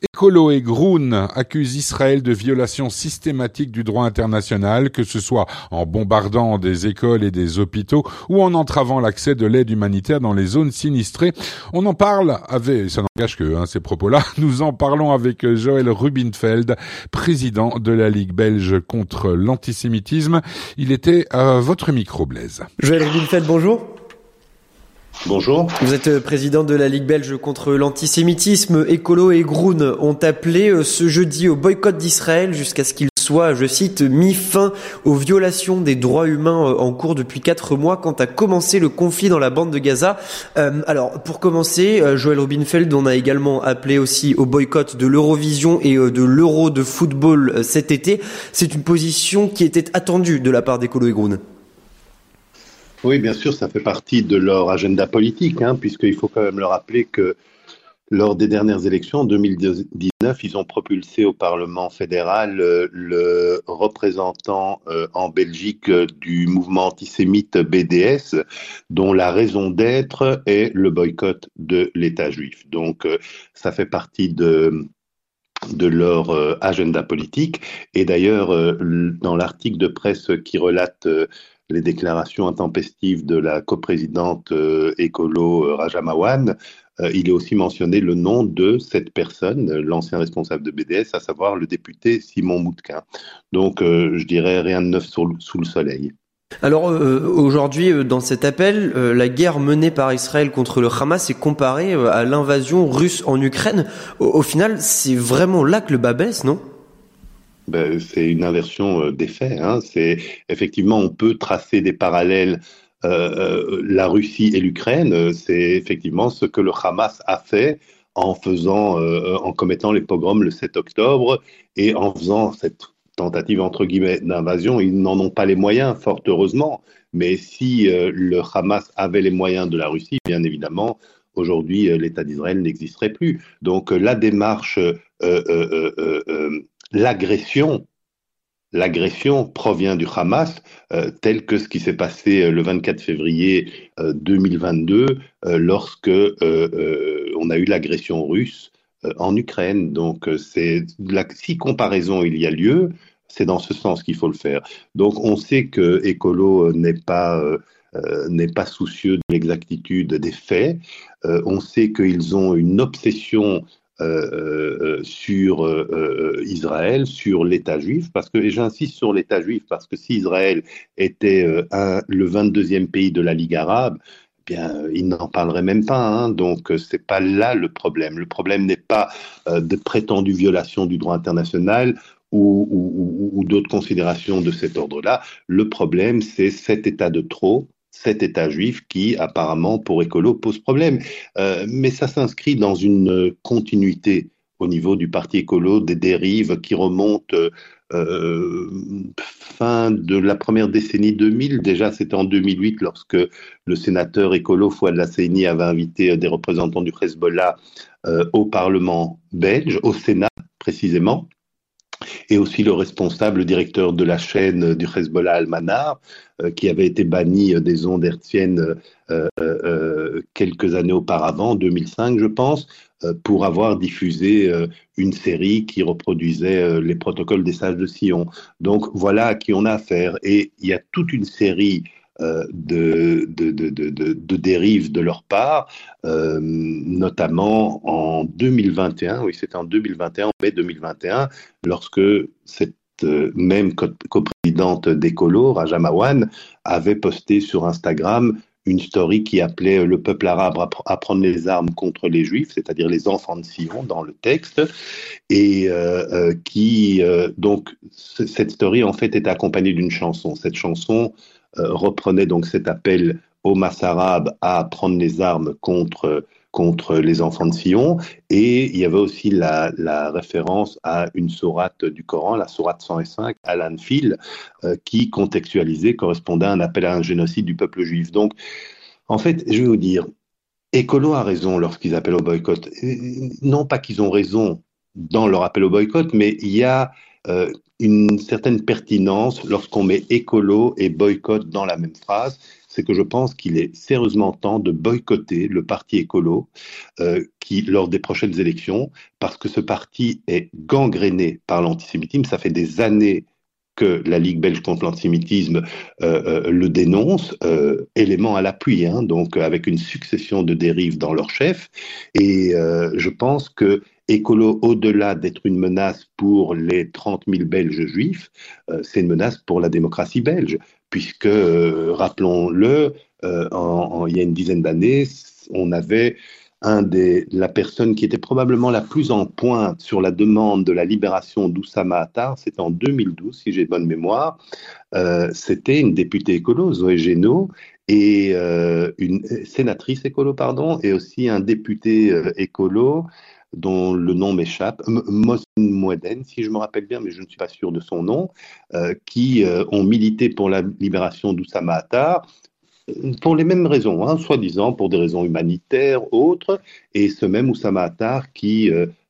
Écolo et Groen accusent Israël de violation systématique du droit international, que ce soit en bombardant des écoles et des hôpitaux ou en entravant l'accès de l'aide humanitaire dans les zones sinistrées. On en parle avec, ça n'engage que ces propos-là, nous en parlons avec Joël Rubinfeld, président de la Ligue belge contre l'antisémitisme. Il était à votre micro, Blaise. Joël Rubinfeld, bonjour. Bonjour. Vous êtes président de la Ligue belge contre l'antisémitisme. Écolo et Groen ont appelé ce jeudi au boycott d'Israël jusqu'à ce qu'il soit, je cite, mis fin aux violations des droits humains en cours depuis 4 mois quand a commencé le conflit dans la bande de Gaza. Alors, pour commencer, Joël Rubinfeld, on a également appelé aussi au boycott de l'Eurovision et de l'Euro de football cet été. C'est une position qui était attendue de la part d'Écolo et Groen. Oui, bien sûr, ça fait partie de leur agenda politique, puisqu'il faut quand même le rappeler que lors des dernières élections, en 2019, ils ont propulsé au Parlement fédéral le représentant en Belgique du mouvement antisémite BDS, dont la raison d'être est le boycott de l'État juif. Donc, ça fait partie de leur agenda politique. Et d'ailleurs, dans l'article de presse qui relate les déclarations intempestives de la coprésidente écolo Raja Mawan, il est aussi mentionné le nom de cette personne, l'ancien responsable de BDS, à savoir le député Simon Moutquin. Donc, je dirais rien de neuf sous le soleil. Alors aujourd'hui, dans cet appel, la guerre menée par Israël contre le Hamas est comparée à l'invasion russe en Ukraine. Au final, c'est vraiment là que le bas blesse, non ? C'est une inversion des faits. C'est effectivement, on peut tracer des parallèles. La Russie et l'Ukraine, c'est effectivement ce que le Hamas a fait en commettant les pogroms le 7 octobre et en faisant cette tentative entre guillemets d'invasion. Ils n'en ont pas les moyens, fort heureusement. Mais si le Hamas avait les moyens de la Russie, bien évidemment, aujourd'hui, l'État d'Israël n'existerait plus. Donc la démarche, l'agression provient du Hamas, tel que ce qui s'est passé le 24 février 2022, lorsque on a eu l'agression russe en Ukraine. Donc, si comparaison il y a lieu, c'est dans ce sens qu'il faut le faire. Donc, on sait que Écolo n'est pas soucieux de l'exactitude des faits. On sait qu'ils ont une obsession sur Israël, sur l'État juif, et j'insiste sur l'État juif, parce que si Israël était le 22e pays de la Ligue arabe, eh bien, ils n'en parleraient même pas. Donc, c'est pas là le problème. Le problème n'est pas de prétendues violations du droit international ou d'autres considérations de cet ordre-là. Le problème, c'est cet État de trop, cet État juif qui, apparemment, pour Écolo, pose problème. Mais ça s'inscrit dans une continuité au niveau du Parti Écolo, des dérives qui remontent fin de la première décennie 2000. Déjà, c'était en 2008 lorsque le sénateur écolo Fouad Lassaini avait invité des représentants du Hezbollah au Parlement belge, au Sénat précisément, et aussi le responsable directeur de la chaîne du Hezbollah Al-Manar, qui avait été banni des ondes hertziennes quelques années auparavant, 2005 je pense, pour avoir diffusé une série qui reproduisait les protocoles des sages de Sion. Donc voilà à qui on a affaire. Et il y a toute une série de dérives de leur part, notamment en 2021, oui c'était en 2021, en mai 2021, lorsque cette même coprésidente d'Écolo, Raja Mawan, avait posté sur Instagram une story qui appelait le peuple arabe à prendre les armes contre les juifs, c'est-à-dire les enfants de Sion dans le texte, et donc cette story en fait était accompagnée d'une chanson. Cette chanson reprenait donc cet appel aux masses arabes à prendre les armes contre les enfants de Sion, et il y avait aussi la référence à une sourate du Coran, la sourate 105, Al-Anfil, qui contextualisée correspondait à un appel à un génocide du peuple juif. Donc, en fait, je vais vous dire, Écolo a raison lorsqu'ils appellent au boycott. Non pas qu'ils ont raison dans leur appel au boycott, mais il y a une certaine pertinence lorsqu'on met écolo et boycott dans la même phrase. c'est que je pense qu'il est sérieusement temps de boycotter le parti écolo lors des prochaines élections, parce que ce parti est gangréné par l'antisémitisme. Ça fait des années que la Ligue belge contre l'antisémitisme le dénonce, élément à l'appui, hein, donc avec une succession de dérives dans leur chef. Et je pense que écolo, au-delà d'être une menace pour les 30 000 Belges juifs, c'est une menace pour la démocratie belge, puisque, rappelons-le, il y a une dizaine d'années, on avait la personne qui était probablement la plus en pointe sur la demande de la libération d'Oussama Attar, c'était en 2012, si j'ai bonne mémoire. C'était une députée écolo, Zoé Génaud, et une sénatrice écolo, pardon, et aussi un député écolo dont le nom m'échappe, Mohsen Moueden, si je me rappelle bien, mais je ne suis pas sûr de son nom, qui ont milité pour la libération d'Oussama Attar, pour les mêmes raisons, hein, soi-disant pour des raisons humanitaires, autres, et ce même Oussama Attar qui,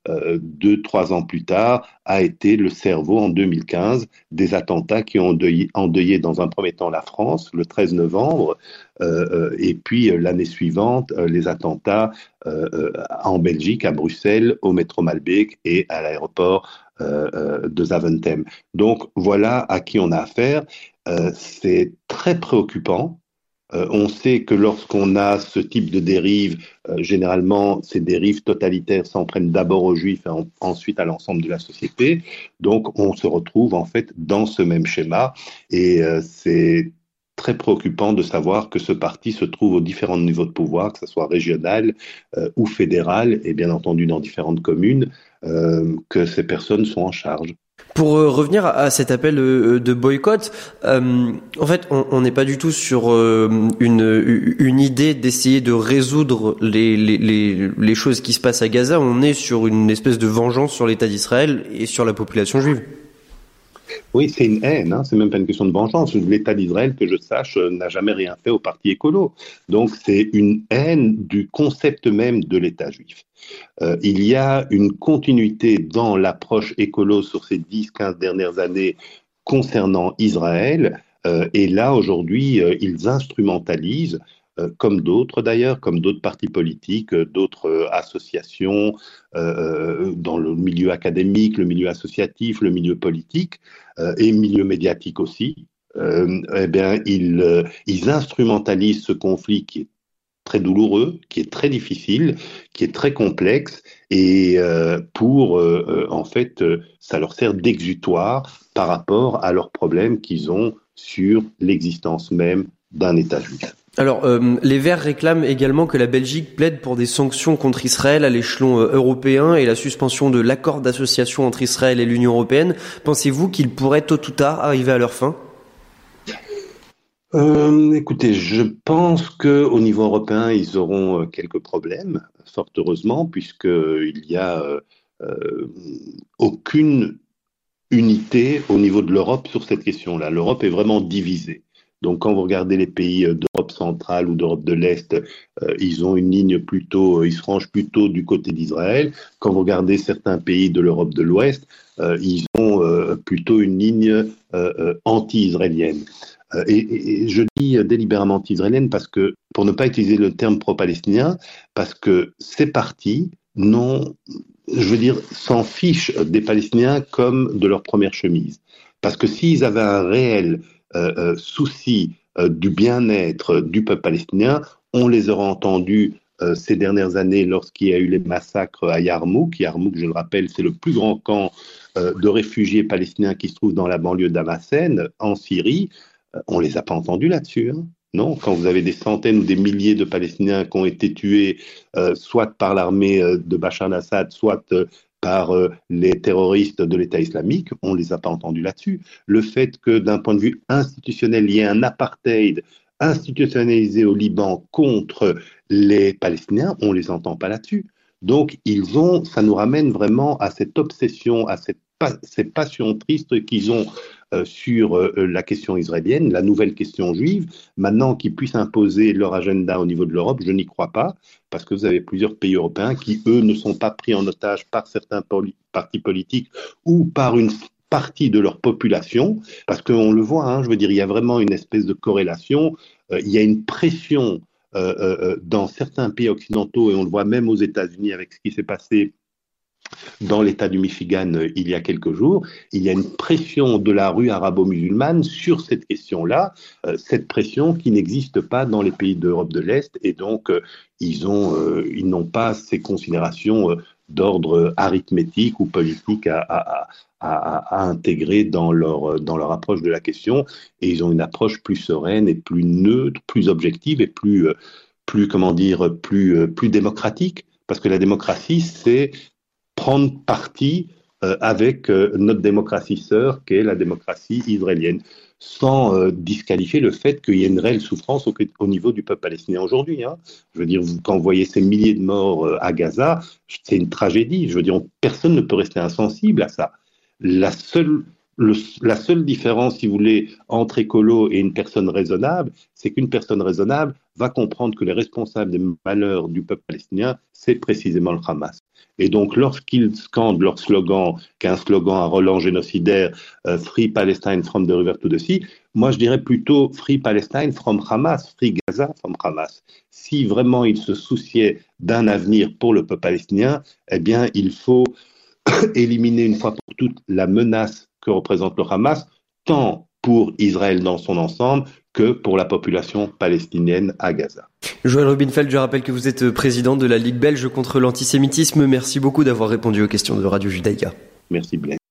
2-3 ans plus tard, a été le cerveau en 2015 des attentats qui ont endeuillé dans un premier temps la France, le 13 novembre, et puis l'année suivante, les attentats en Belgique, à Bruxelles, au métro Malbeek et à l'aéroport de Zaventem. Donc voilà à qui on a affaire. C'est très préoccupant. On sait que lorsqu'on a ce type de dérive, généralement, ces dérives totalitaires s'en prennent d'abord aux Juifs et ensuite à l'ensemble de la société. Donc, on se retrouve en fait dans ce même schéma et c'est très préoccupant de savoir que ce parti se trouve aux différents niveaux de pouvoir, que ce soit régional ou fédéral, et bien entendu dans différentes communes, que ces personnes sont en charge. Pour revenir à cet appel de boycott, en fait, on n'est pas du tout sur une idée d'essayer de résoudre les choses qui se passent à Gaza. On est sur une espèce de vengeance sur l'État d'Israël et sur la population juive. Oui, c'est une haine, hein. C'est même pas une question de vengeance. L'État d'Israël, que je sache, n'a jamais rien fait au parti écolo. Donc c'est une haine du concept même de l'État juif. Il y a une continuité dans l'approche écolo sur ces 10-15 dernières années concernant Israël. Et là, aujourd'hui, ils instrumentalisent, comme d'autres d'ailleurs, comme d'autres partis politiques, d'autres associations, dans le milieu académique, le milieu associatif, le milieu politique et milieu médiatique aussi. Eh bien, ils instrumentalisent ce conflit qui est très douloureux, qui est très difficile, qui est très complexe, et en fait, ça leur sert d'exutoire par rapport à leurs problèmes qu'ils ont sur l'existence même d'un État juif. Alors, les Verts réclament également que la Belgique plaide pour des sanctions contre Israël à l'échelon européen et la suspension de l'accord d'association entre Israël et l'Union européenne. Pensez-vous qu'ils pourraient tôt ou tard arriver à leur fin ? Écoutez, je pense qu'au niveau européen, ils auront quelques problèmes, fort heureusement, puisqu'il n'y a aucune unité au niveau de l'Europe sur cette question-là. L'Europe est vraiment divisée. Donc, quand vous regardez les pays d'Europe centrale ou d'Europe de l'Est, ils ont une ligne plutôt, ils se rangent plutôt du côté d'Israël. Quand vous regardez certains pays de l'Europe de l'Ouest, ils ont plutôt une ligne anti-israélienne. Et je dis délibérément anti-israélienne parce que, pour ne pas utiliser le terme pro-palestinien, parce que ces partis s'en fichent des Palestiniens comme de leur première chemise. Parce que s'ils avaient un réel souci du bien-être du peuple palestinien, on les aurait entendus ces dernières années lorsqu'il y a eu les massacres à Yarmouk. Yarmouk, je le rappelle, c'est le plus grand camp de réfugiés palestiniens qui se trouve dans la banlieue d'Hamassen, en Syrie. On les a pas entendus là-dessus, hein. Non, quand vous avez des centaines ou des milliers de Palestiniens qui ont été tués, soit par l'armée de Bachar al-Assad, soit par les terroristes de l'État islamique, on les a pas entendus là-dessus. Le fait que d'un point de vue institutionnel, il y ait un apartheid institutionnalisé au Liban contre les Palestiniens, on les entend pas là-dessus. Donc ça nous ramène vraiment à cette obsession, à ces passions tristes qu'ils ont sur la question israélienne, la nouvelle question juive. Maintenant, qu'ils puissent imposer leur agenda au niveau de l'Europe, je n'y crois pas, parce que vous avez plusieurs pays européens qui, eux, ne sont pas pris en otage par certains partis politiques ou par une partie de leur population, parce qu'on le voit, hein, je veux dire, il y a vraiment une espèce de corrélation, il y a une pression dans certains pays occidentaux, et on le voit même aux États-Unis avec ce qui s'est passé dans l'État du Michigan il y a quelques jours, il y a une pression de la rue arabo-musulmane sur cette question-là, cette pression qui n'existe pas dans les pays d'Europe de l'Est, et donc ils n'ont pas ces considérations d'ordre arithmétique ou politique à intégrer dans leur approche de la question, et ils ont une approche plus sereine et plus neutre, plus objective et plus démocratique, parce que la démocratie, c'est prendre parti avec notre démocratie sœur, qui est la démocratie israélienne, sans disqualifier le fait qu'il y ait une réelle souffrance au niveau du peuple palestinien aujourd'hui. Hein. Je veux dire, quand vous voyez ces milliers de morts à Gaza, c'est une tragédie. Je veux dire, personne ne peut rester insensible à ça. La seule différence, si vous voulez, entre écolo et une personne raisonnable, c'est qu'une personne raisonnable va comprendre que les responsables des malheurs du peuple palestinien, c'est précisément le Hamas. Et donc, lorsqu'ils scandent leur slogan, qui est un slogan à relent génocidaire, Free Palestine from the river to the sea, moi je dirais plutôt Free Palestine from Hamas, Free Gaza from Hamas. Si vraiment ils se souciaient d'un avenir pour le peuple palestinien, eh bien, il faut éliminer une fois pour toutes la menace que représente le Hamas, tant pour Israël dans son ensemble que pour la population palestinienne à Gaza. Joël Rubinfeld, je rappelle que vous êtes président de la Ligue belge contre l'antisémitisme. Merci beaucoup d'avoir répondu aux questions de Radio Judaïka. Merci Blaise.